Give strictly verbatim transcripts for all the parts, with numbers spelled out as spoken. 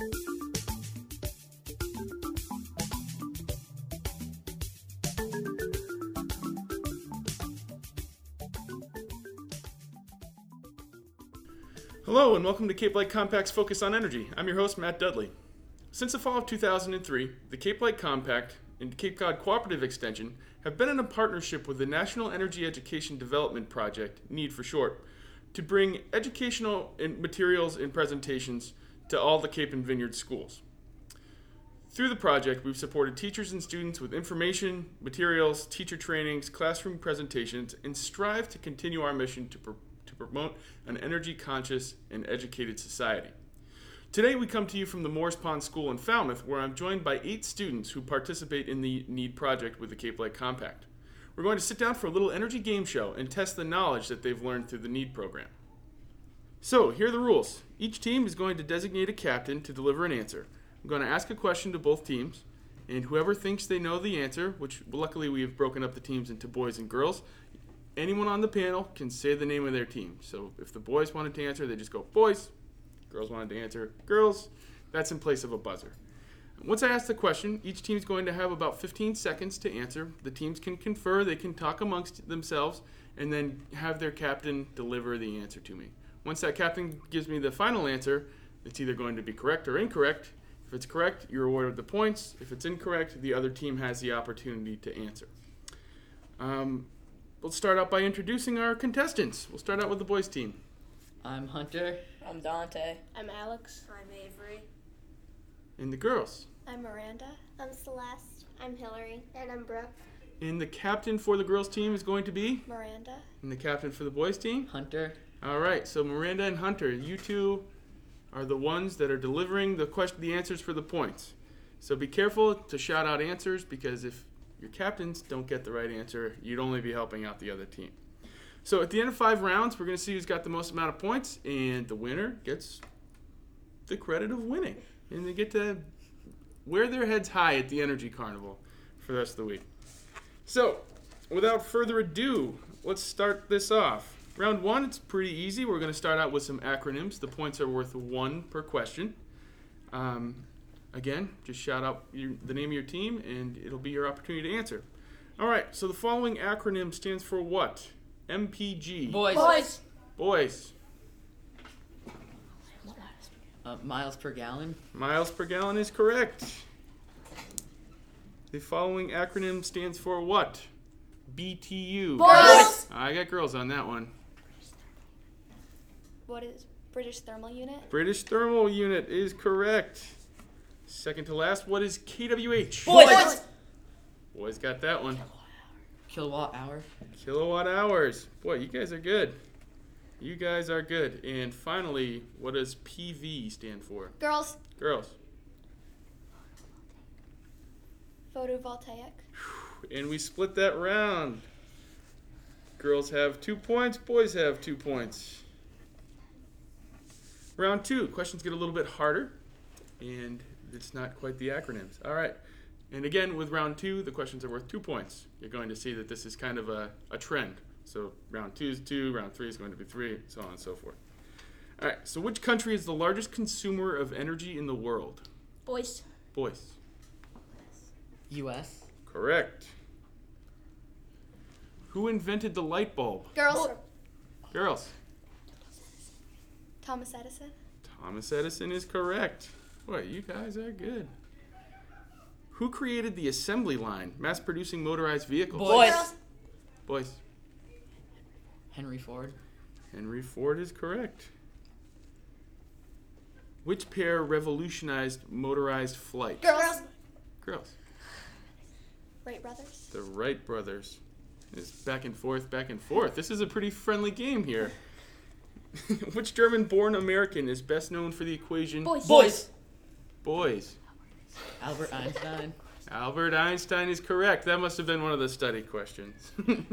Hello and welcome to Cape Light Compact's Focus on Energy. I'm your host, Matt Dudley. Since the fall of two thousand three, the Cape Light Compact and Cape Cod Cooperative Extension have been in a partnership with the National Energy Education Development Project, NEED for short, to bring educational materials and presentations to all the Cape and Vineyard schools. Through the project, we've supported teachers and students with information, materials, teacher trainings, classroom presentations, and strive to continue our mission to pro- to promote an energy-conscious and educated society. Today we come to you from the Morris Pond School in Falmouth, where I'm joined by eight students who participate in the NEED project with the Cape Light Compact. We're going to sit down for a little energy game show and test the knowledge that they've learned through the NEED program. So, here are the rules. Each team is going to designate a captain to deliver an answer. I'm going to ask a question to both teams, and whoever thinks they know the answer, which luckily we have broken up the teams into boys and girls, anyone on the panel can say the name of their team. So if the boys wanted to answer, they just go, boys. Girls wanted to answer, girls. That's in place of a buzzer. Once I ask the question, each team is going to have about fifteen seconds to answer. The teams can confer, they can talk amongst themselves, and then have their captain deliver the answer to me. Once that captain gives me the final answer, it's either going to be correct or incorrect. If it's correct, you're awarded the points. If it's incorrect, the other team has the opportunity to answer. Um... Let's start out by introducing our contestants. We'll start out with the boys' team. I'm Hunter. I'm Dante. I'm Alex. I'm Avery. And the girls. I'm Miranda. I'm Celeste. I'm Hillary. And I'm Brooke. And the captain for the girls' team is going to be? Miranda. And the captain for the boys' team? Hunter. All right, so Miranda and Hunter, you two are the ones that are delivering the question, the answers for the points. So be careful to shout out answers, because if your captains don't get the right answer, you'd only be helping out the other team. So at the end of five rounds, we're going to see who's got the most amount of points, and the winner gets the credit of winning. And they get to wear their heads high at the Energy Carnival for the rest of the week. So, without further ado, let's start this off. Round one, it's pretty easy. We're going to start out with some acronyms. The points are worth one per question. Um, Again, just shout out your, the name of your team, and it'll be your opportunity to answer. All right, so the following acronym stands for what? M P G. Boys. Boys. Boys. Uh, miles per gallon. Miles per gallon is correct. The following acronym stands for what? B T U. Boys. I got girls on that one. What is British Thermal Unit? British Thermal Unit is correct. Second to last, what is K W H? Boys. Boys got that one. Kilowatt hour. Kilowatt hours. Boy, you guys are good. You guys are good. And finally, what does P V stand for? Girls. Girls. Photovoltaic. And we split that round. Girls have two points, boys have two points. Round two, questions get a little bit harder, and it's not quite the acronyms. All right. And again, with round two, the questions are worth two points. You're going to see that this is kind of a, a trend. So round two is two, round three is going to be three, so on and so forth. All right. So which country is the largest consumer of energy in the world? Boys. Boys. U S. Correct. Who invented the light bulb? Girls. Girls. Thomas Edison. Thomas Edison is correct. Boy, you guys are good. Who created the assembly line, mass-producing motorized vehicles? Boys. Boys. Henry Ford. Henry Ford is correct. Which pair revolutionized motorized flight? Girls. Girls. Wright brothers. The Wright brothers. It's back and forth, back and forth. This is a pretty friendly game here. Which German-born American is best known for the equation? Boys. Boys. Boys. Albert Einstein. Albert Einstein is correct. That must have been one of the study questions.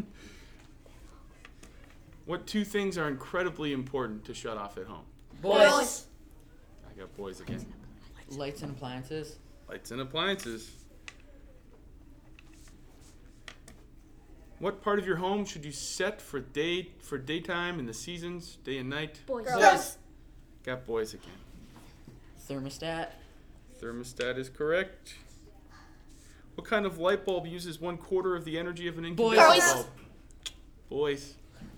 What two things are incredibly important to shut off at home? Boys. I got boys again. Lights and appliances. Lights and appliances. What part of your home should you set for day for daytime and the seasons, day and night? Boys. Girls. Got boys again. Thermostat. Thermostat is correct. What kind of light bulb uses one quarter of the energy of an Boys. incandescent Boys. bulb? Boys.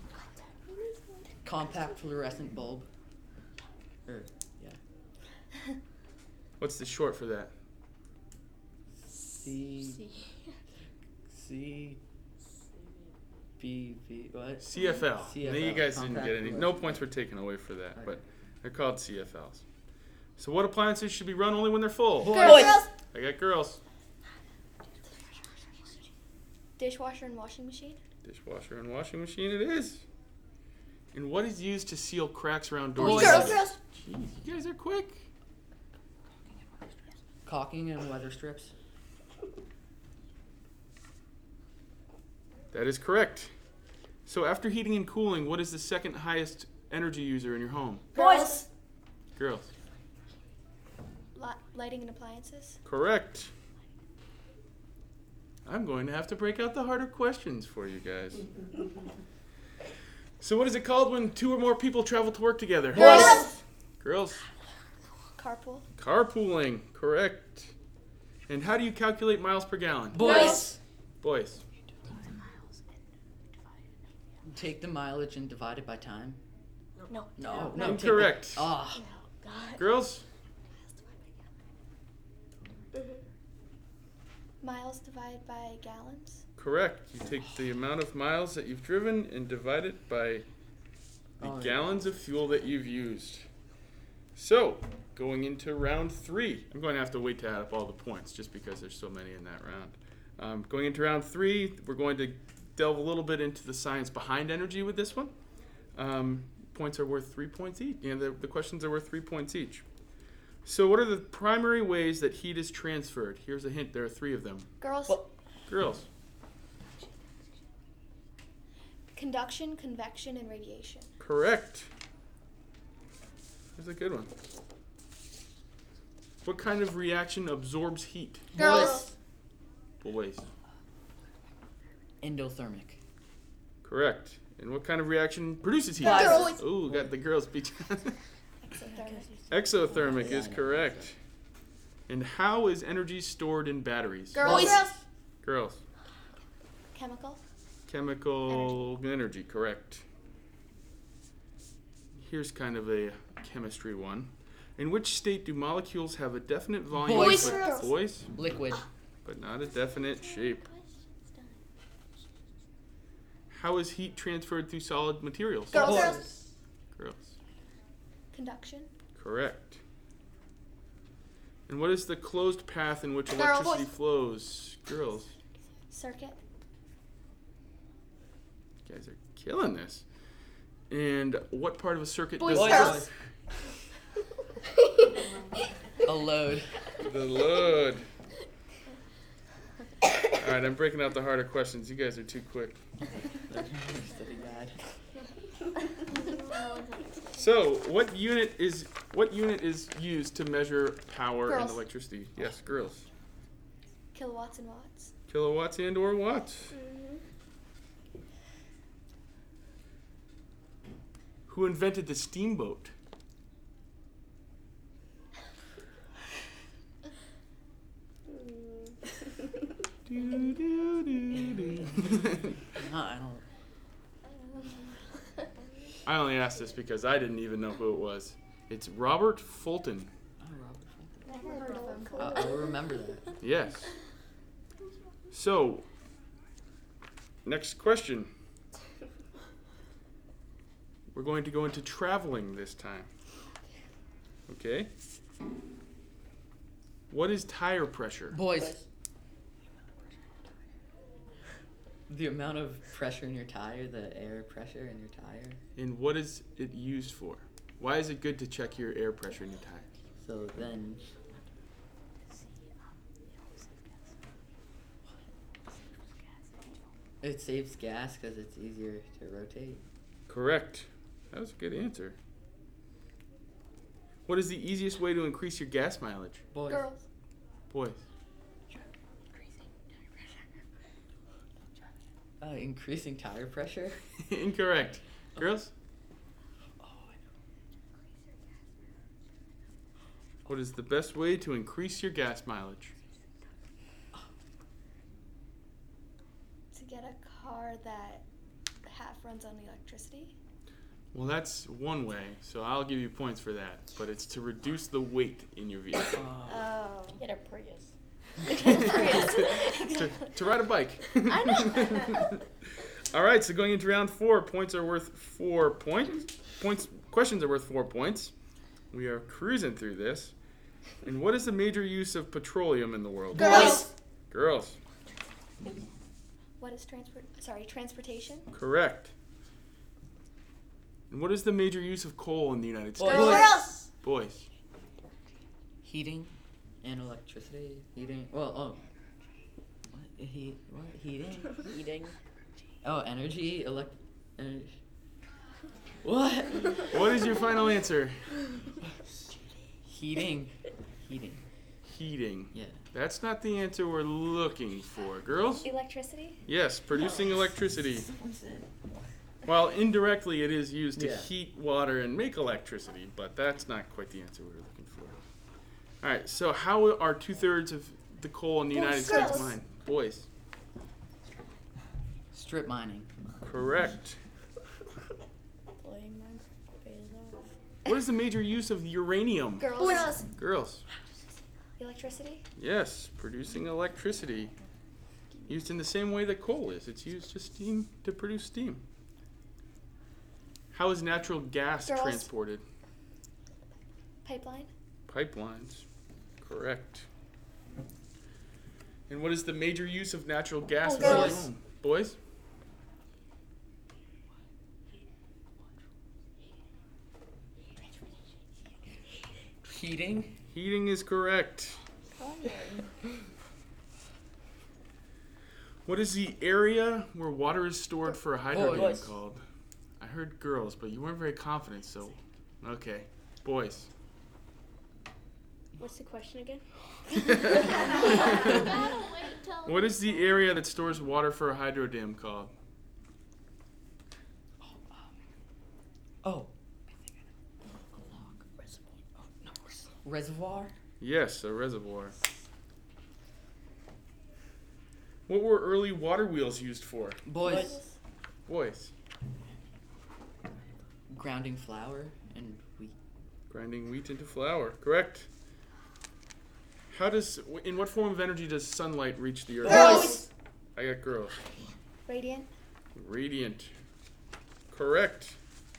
Compact fluorescent bulb. Or, yeah. What's the short for that? C. C. B. B. What? C F L. C F No, you L, guys didn't compact get any. No fluorescent. points were taken away for that, Okay. but they're called C F Ls. So what appliances should be run only when they're full? Boys. Girls. I got girls. Dishwasher and washing machine. Dishwasher and washing machine it is. And what is used to seal cracks around doors? Boys. Girls. Girls. Jeez, you guys are quick. Caulking and weather strips. That is correct. So after heating and cooling, what is the second highest energy user in your home? Boys. Girls. Li- lighting and appliances. Correct. I'm going to have to break out the harder questions for you guys. So what is it called when two or more people travel to work together? Boys. Girls. Carpool. Carpooling. Correct. And how do you calculate miles per gallon? Boys. Boys. Take the mileage and divide it by time. No. No. No. Incorrect. Ah. Girls. Miles divided by gallons. Correct. You take the amount of miles that you've driven and divide it by the Oh, yeah. gallons of fuel that you've used. So, going into round three. I'm going to have to wait to add up all the points just because there's so many in that round. Um, going into round three, we're going to delve a little bit into the science behind energy with this one. Um, points are worth three points each. You know, the, the questions are worth three points each. So what are the primary ways that heat is transferred? Here's a hint. There are three of them. Girls. Well- Girls. Conduction, convection, and radiation. Correct. That's a good one. What kind of reaction absorbs heat? Girls. Boys. Endothermic. Correct. And what kind of reaction produces heat? Girls. Ooh, got the girls beat. Exothermic. Exothermic Yeah, is I know. correct. And how is energy stored in batteries? Girls. Boys. Girls. Chemical. Chemical energy, correct. Here's kind of a chemistry one. In which state do molecules have a definite volume Boys. but Girls. boys, Liquid. but not a definite shape? How is heat transferred through solid materials? Girls. Boys. Girls. Conduction. Correct. And what is the closed path in which Girls. electricity flows? Girls. Circuit. You guys are killing this. And what part of a circuit Boys. does Girls. A load. the load? All right, I'm breaking out the harder questions. You guys are too quick. Steady bad. So, what unit is what unit is used to measure power and Girls. electricity? Yes, girls. Kilowatts and watts. Kilowatts and or watts. Who invented the steamboat? Do, do, do, do. No, I don't. I only asked this because I didn't even know who it was. It's Robert Fulton. Oh, Robert Fulton. Never heard of him. I- I'll remember that. Yes. So, next question. We're going to go into traveling this time. Okay? What is tire pressure? Boys. The amount of pressure in your tire, the air pressure in your tire. And what is it used for? Why is it good to check your air pressure in your tire? So then. It saves gas because it's easier to rotate. Correct. That was a good answer. What is the easiest way to increase your gas mileage? Boys. Girls. Boys. Uh, increasing tire pressure. Incorrect. Girls? What is the best way to increase your gas mileage? To get a car that half runs on electricity. Well, that's one way, so I'll give you points for that. But it's to reduce the weight in your vehicle. Oh. Get a Prius. to, to ride a bike. I know. All right, so going into round four, points are worth four points. Points. Questions are worth four points. We are cruising through this. And what is the major use of petroleum in the world? Girls. Girls. What is transport? Sorry, transportation. Correct. And what is the major use of coal in the United States? Girls. Boys. Heating and electricity. Heating. Well, oh. What? Heat. What? Heating? Eating. Oh, energy. Elect. Energy. What? What is your final answer? Heating. Heating. Heating. Yeah. That's not the answer we're looking for. Girls? Electricity. Yes, producing electricity. Well, indirectly, it is used to Yeah. heat water and make electricity, but that's not quite the answer we were looking for. All right, so how are two-thirds of the coal in the United States Girls. mined? Boys. Strip mining. Correct. Blowing my face off. What is the major use of uranium? Girls. Girls. Girls. Electricity. Yes, producing electricity. Used in the same way that coal is. It's used to steam to produce steam. How is natural gas Girls. transported? Pipeline. Pipelines. Correct. And what is the major use of natural gas? in our Girls. home? Boys? Heating. Heating is correct. What is the area where water is stored for a hydro dam Boys. called? I heard girls, but you weren't very confident, so okay. Boys. What's the question again? What is the area that stores water for a hydro dam called? Oh. Reservoir. Yes, a reservoir. What were early water wheels used for? Boys. Boys. Grounding flour and wheat. Grinding wheat into flour. Correct. How does, in what form of energy does sunlight reach the earth? Girls. I got girls. Radiant. Radiant. Correct.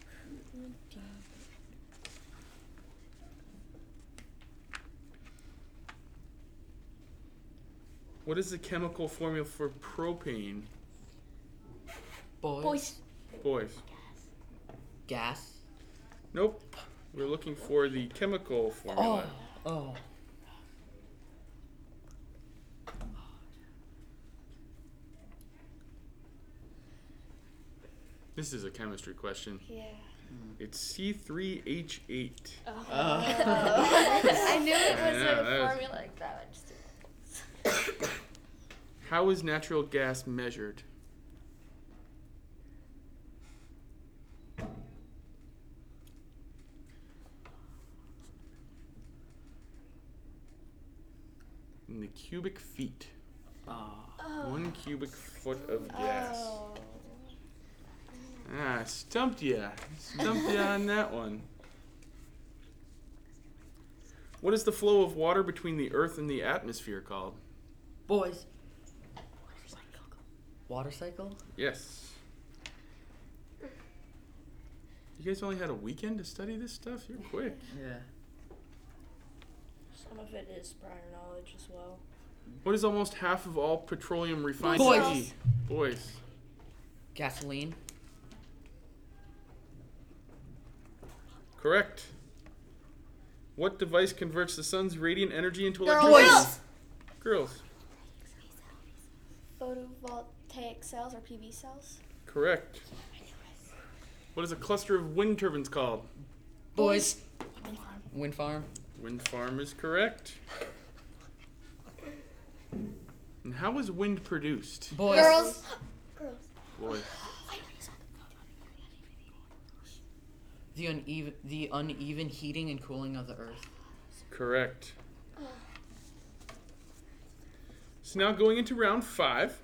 What is the chemical formula for propane? Boys. Boys. Boys. Gas. Nope. We're looking for the chemical formula. Oh. Oh. This is a chemistry question. Yeah. It's C three H eight. Uh, I knew it was Yeah, a that was- formula like that. I just didn't. How is natural gas measured? In the cubic feet. oh. One cubic foot of gas. Oh. Ah, stumped ya. Stumped ya on that one. What is the flow of water between the Earth and the atmosphere called? Boys. Water cycle? Yes. You guys only had a weekend to study this stuff? You're quick. Yeah. Some of it is prior knowledge as well. What is almost half of all petroleum refined Boys. to be? Boys. Gasoline. Correct. What device converts the sun's radiant energy into Girls. electricity? Girls. Photovoltaic cells or P V cells. Correct. What is a cluster of wind turbines called? Boys. Wind farm. Wind farm is correct. And how is wind produced? Boys. Girls. Girls. Boys. The uneven, the uneven heating and cooling of the earth. Correct. So now going into round five.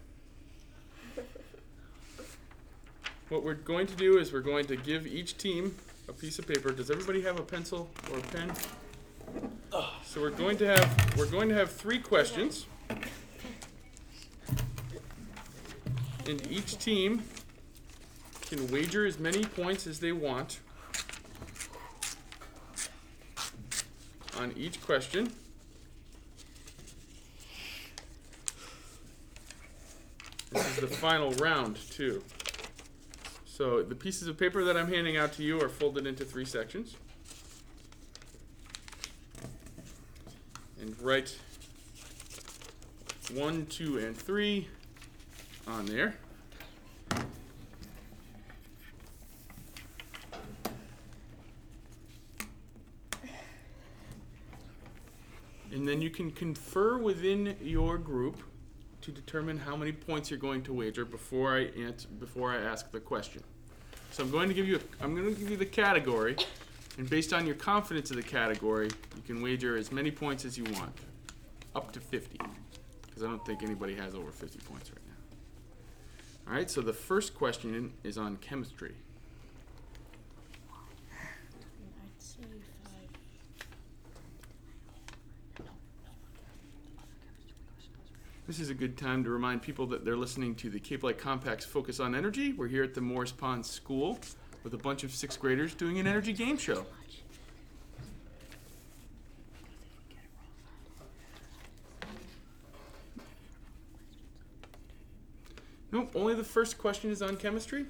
What we're going to do is we're going to give each team a piece of paper. Does everybody have a pencil or a pen? So we're going to have we're going to have three questions. And each team can wager as many points as they want on each question. This is the final round, too. So the pieces of paper that I'm handing out to you are folded into three sections. And write one, two, and three on there. And then you can confer within your group to determine how many points you're going to wager before I answer, before I ask the question. So I'm going to give you a, I'm going to give you the category, and based on your confidence of the category, you can wager as many points as you want, up to fifty, because I don't think anybody has over fifty points right now. All right. So the first question is on chemistry. I'd say five. This is a good time to remind people that they're listening to the Cape Light Compact's Focus on Energy. We're here at the Morris Pond School with a bunch of sixth graders doing an energy game show. Nope, only the first question is on chemistry.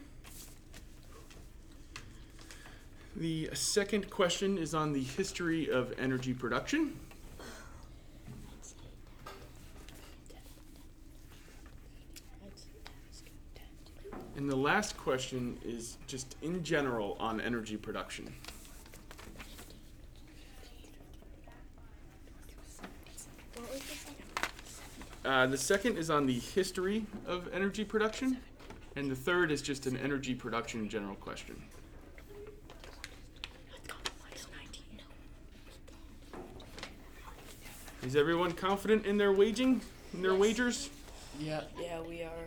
The second question is on the history of energy production. And the last question is just in general on energy production. What was the second? Uh, the second is on the history of energy production. And the third is just an energy production general question. Is everyone confident in their waging, in their Yes. wagers? Yeah. Yeah, we are.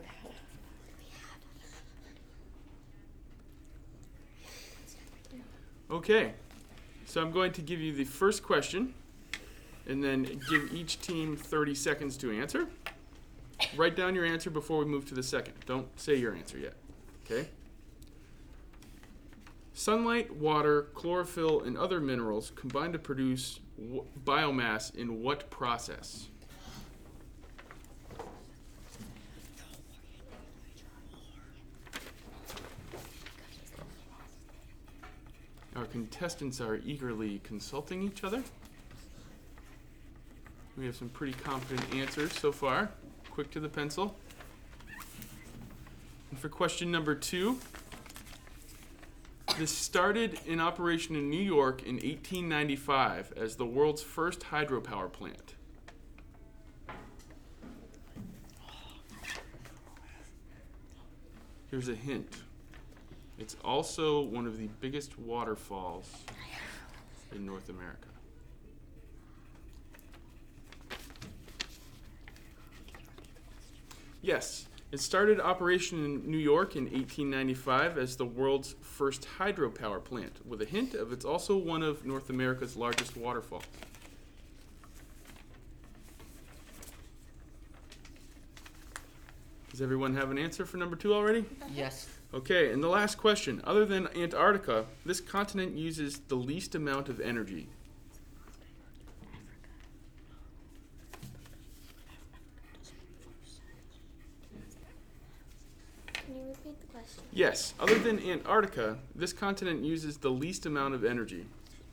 Okay, so I'm going to give you the first question and then give each team thirty seconds to answer. Write down your answer before we move to the second. Don't say your answer yet, okay? Sunlight, water, chlorophyll, and other minerals combine to produce w- biomass in what process? Our contestants are eagerly consulting each other. We have some pretty confident answers so far. Quick to the pencil. And for question number two, this started in operation in New York in eighteen ninety-five as the world's first hydropower plant. Here's a hint. It's also one of the biggest waterfalls in North America. Yes, it started operation in New York in eighteen ninety-five as the world's first hydropower plant, with a hint of it's also one of North America's largest waterfalls. Does everyone have an answer for number two already? Yes. Okay, and the last question. Other than Antarctica, this continent uses the least amount of energy. Can you repeat the question? Yes, other than Antarctica, this continent uses the least amount of energy.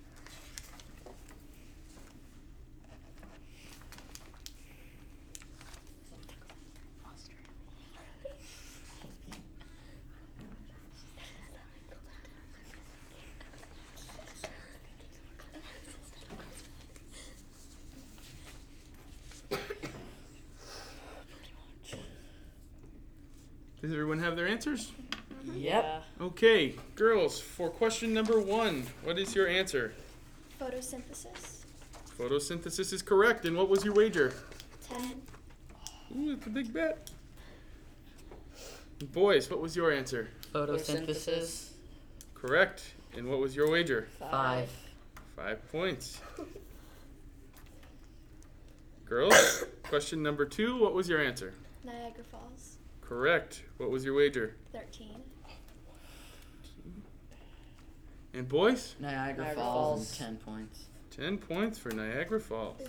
Does everyone have their answers? Yep. Okay, girls, for question number one, what is your answer? Photosynthesis. Photosynthesis is correct. And what was your wager? ten. Ooh, it's a big bet. Boys, what was your answer? Photosynthesis. Correct. And what was your wager? Five. Five points. Girls, question number two, what was your answer? Niagara Falls. Correct. What was your wager? thirteen. And boys? Niagara, Niagara Falls. Falls. And ten points. Ten points for Niagara Falls.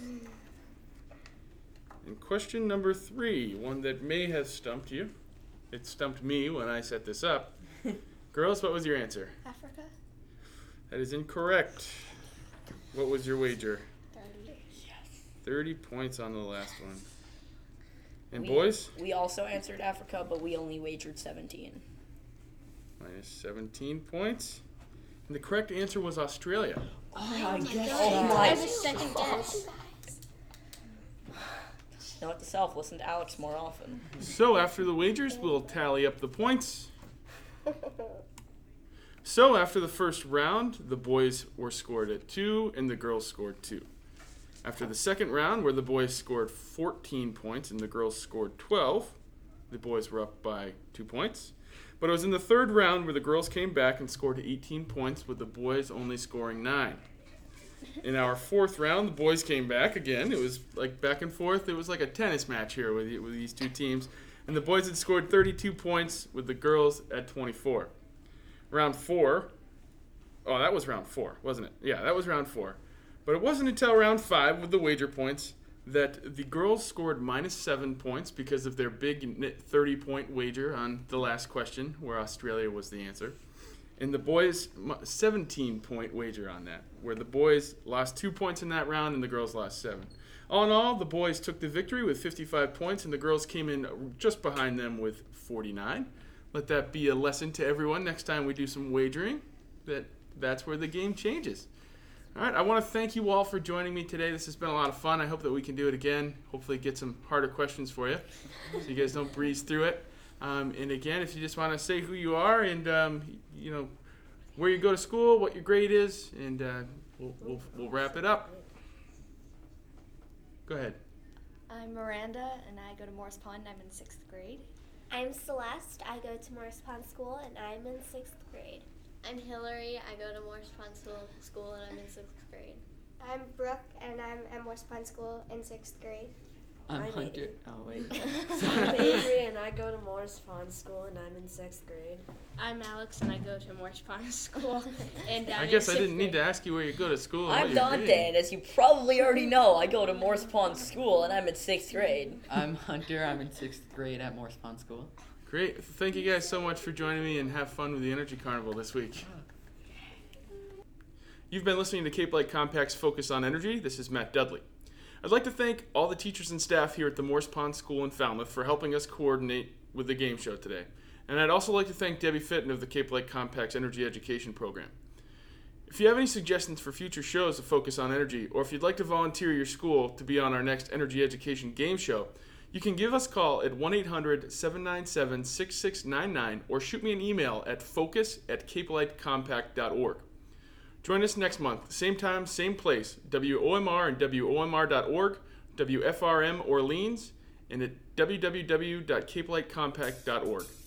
And question number three, one that may have stumped you. It stumped me when I set this up. Girls, what was your answer? Africa. That is incorrect. What was your wager? thirty. thirty points on the last one. And We- boys? We also answered Africa, but we only wagered seventeen. Minus seventeen points. And the correct answer was Australia. Oh, I guess God. oh I my. was second guess. Note to self, listen to Alex more often. So after the wagers, we'll tally up the points. So after the first round, the boys were scored at two and the girls scored two. After the second round, where the boys scored fourteen points and the girls scored twelve, the boys were up by two points. But it was in the third round where the girls came back and scored eighteen points, with the boys only scoring nine. In our fourth round, the boys came back again. It was like back and forth. It was like a tennis match here with, with these two teams. And the boys had scored thirty-two points, with the girls at twenty-four. Round four. Oh, that was round four, wasn't it? Yeah, that was round four. But it wasn't until round five, with the wager points, that the girls scored minus seven points because of their big thirty-point wager on the last question, where Australia was the answer. And the boys, seventeen-point wager on that, where the boys lost two points in that round and the girls lost seven. All in all, the boys took the victory with fifty-five points, and the girls came in just behind them with forty-nine. Let that be a lesson to everyone next time we do some wagering, that that's where the game changes. All right, I want to thank you all for joining me today. This has been a lot of fun. I hope that we can do it again. Hopefully get some harder questions for you so you guys don't breeze through it. Um, and again, if you just want to say who you are and, um, you know, where you go to school, what your grade is, and uh, we'll, we'll, we'll wrap it up. Go ahead. I'm Miranda, and I go to Morris Pond. I'm in sixth grade. I'm Celeste. I go to Morris Pond School, and I'm in sixth grade. I'm Hillary. I go to Morris Pond School, school and I'm in sixth grade. I'm Brooke, and I'm at Morris Pond School in sixth grade. I'm I'm Hunter. Avery. Oh, wait. I'm Avery, and I go to Morris Pond School, and I'm in sixth grade. I'm Alex and I go to Morris Pond School and I'm I guess in I didn't sixth need to grade. ask you where you go to school. and what I'm your Dante, grade and as you probably already know, I go to Morris Pond School, and I'm in sixth grade. I'm Hunter. I'm in sixth grade at Morris Pond School. Great. Thank you guys so much for joining me, and have fun with the Energy Carnival this week. You've been listening to Cape Light Compact's Focus on Energy. This is Matt Dudley. I'd like to thank all the teachers and staff here at the Morris Pond School in Falmouth for helping us coordinate with the game show today. And I'd also like to thank Debbie Fitton of the Cape Light Compact's Energy Education Program. If you have any suggestions for future shows of Focus on Energy, or if you'd like to volunteer your school to be on our next Energy Education game show, you can give us a call at one eight hundred, seven nine seven, six six nine nine or shoot me an email at focus at cape light compact dot org. Join us next month, same time, same place, W O M R and W O M R dot org, W F R M Orleans, and at w w w dot cape light compact dot org.